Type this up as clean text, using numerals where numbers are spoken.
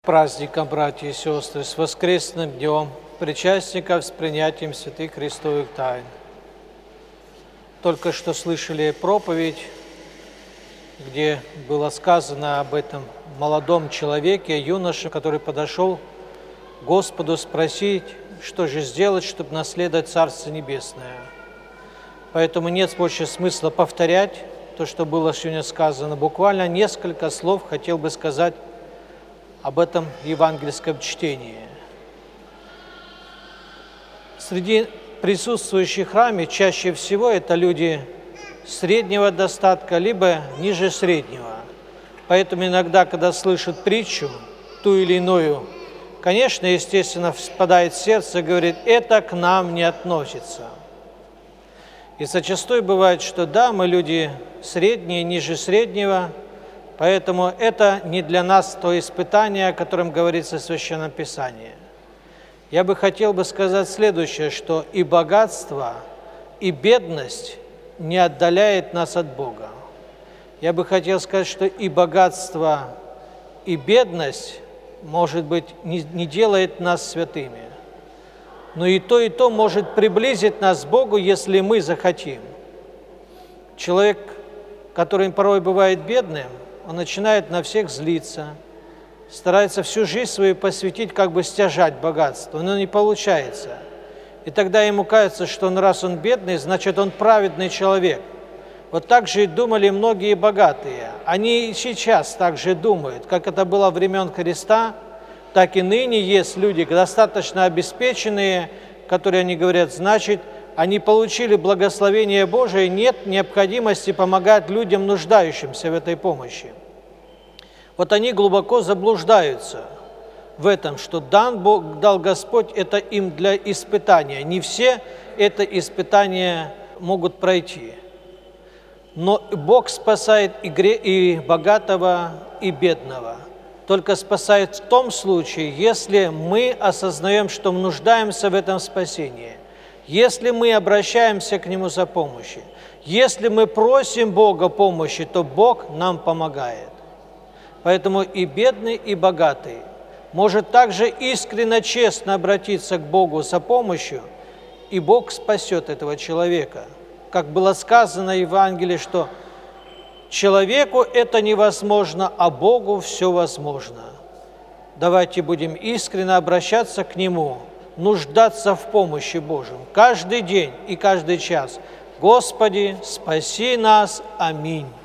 Праздником, братья и сестры, с воскресным днем, причастников с принятием святых Христовых тайн. Только что слышали проповедь, где было сказано об этом молодом человеке, юноше, который подошел к Господу спросить, что же сделать, чтобы наследовать Царство Небесное. Поэтому нет больше смысла повторять то, что было сегодня сказано. Буквально несколько слов хотел бы сказать об этом евангельском чтении. Среди присутствующих в храме чаще всего это люди среднего достатка, либо ниже среднего. Поэтому иногда, когда слышат притчу, ту или иную, конечно, естественно, впадает в сердце и говорит, это к нам не относится. И зачастую бывает, что да, мы люди средние, ниже среднего, поэтому это не для нас то испытание, о котором говорится в Священном Писании. Я бы хотел сказать следующее, что и богатство, и бедность не отдаляет нас от Бога. Я бы хотел сказать, что и богатство, и бедность, может быть, не делает нас святыми. Но и то может приблизить нас к Богу, если мы захотим. Человек, который порой бывает бедным, он начинает на всех злиться, старается всю жизнь свою посвятить, как бы стяжать богатство, но не получается. И тогда ему кажется, что раз он бедный, значит, он праведный человек. Вот так же и думали многие богатые. Они и сейчас так же думают, как это было во времен Христа, так и ныне есть люди достаточно обеспеченные, которые они говорят, значит, они получили благословение Божие, нет необходимости помогать людям, нуждающимся в этой помощи. Вот они глубоко заблуждаются в этом, что дал Господь это им для испытания. Не все это испытание могут пройти. Но Бог спасает и богатого, и бедного. Только спасает в том случае, если мы осознаем, что мы нуждаемся в этом спасении. Если мы обращаемся к Нему за помощью, если мы просим Бога помощи, то Бог нам помогает. Поэтому и бедный, и богатый может также искренне, честно обратиться к Богу за помощью, и Бог спасет этого человека. Как было сказано в Евангелии, что человеку это невозможно, а Богу все возможно. Давайте будем искренне обращаться к Нему, нуждаться в помощи Божьей каждый день и каждый час. Господи, спаси нас. Аминь.